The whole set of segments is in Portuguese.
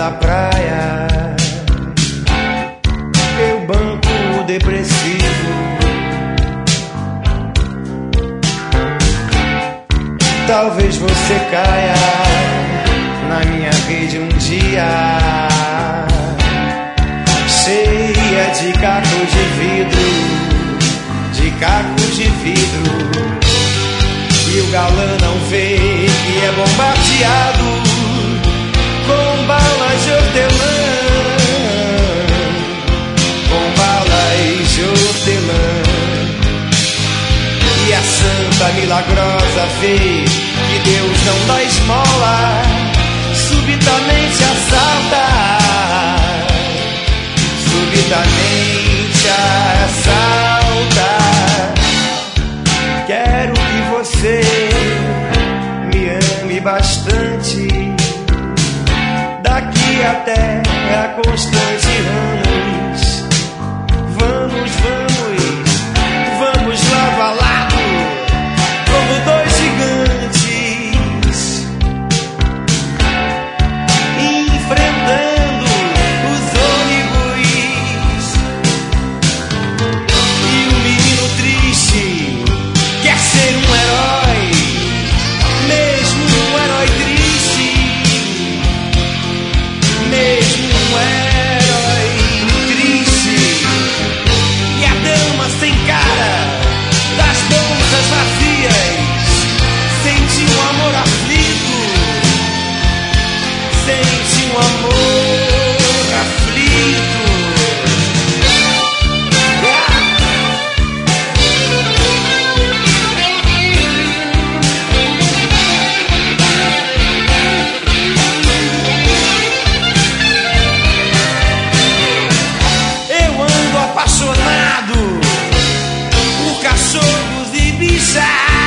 da praia, eu banco o depressivo. Talvez você caia na minha rede um dia, cheia de cacos de vidro, de cacos de vidro. E o galã não vê que é bombardeado com balas de hortelã, com balas de hortelã. E a santa milagrosa vê que Deus não dá esmola, subitamente assalta, subitamente assalta. Quero que você me ame bastante, daqui até a Constante Ramos. Vamos, vamos, vamos lado a lado, como dois gigantes, enfrentando os ônibus. E o menino triste quer ser um herói, mesmo um herói triste, mesmo um herói triste. E a dama sem cara das bolsas vazias sente um amor aflito, sente um amor aflito. Eu ando apaixonado por cachorros e bichais,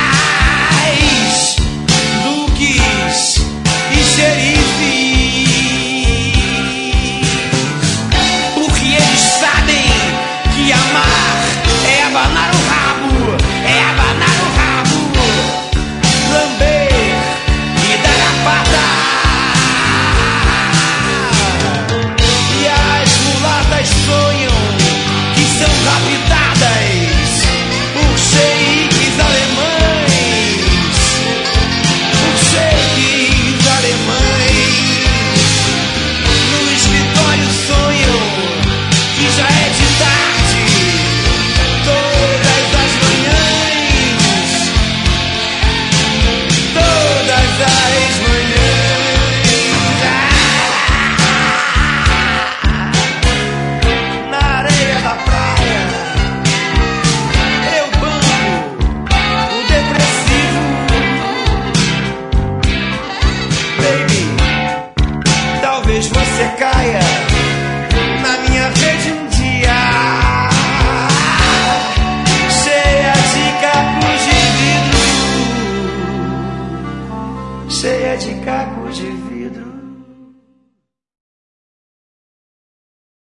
duques e xerifes, porque eles sabem que amar é abanar o rabo, é abanar o rabo, lamber e dar a pata. E as mulatas sonham que são raptadas por sheiks alemães, por sheiks alemães. No escritório sonham que já é de tarde, todas as manhãs, todas as manhãs. Na areia da praia eu banco o depressivo. Baby, talvez você caia na minha rede um dia, cheia de cacos de vidro, cheia de cacos de vidro.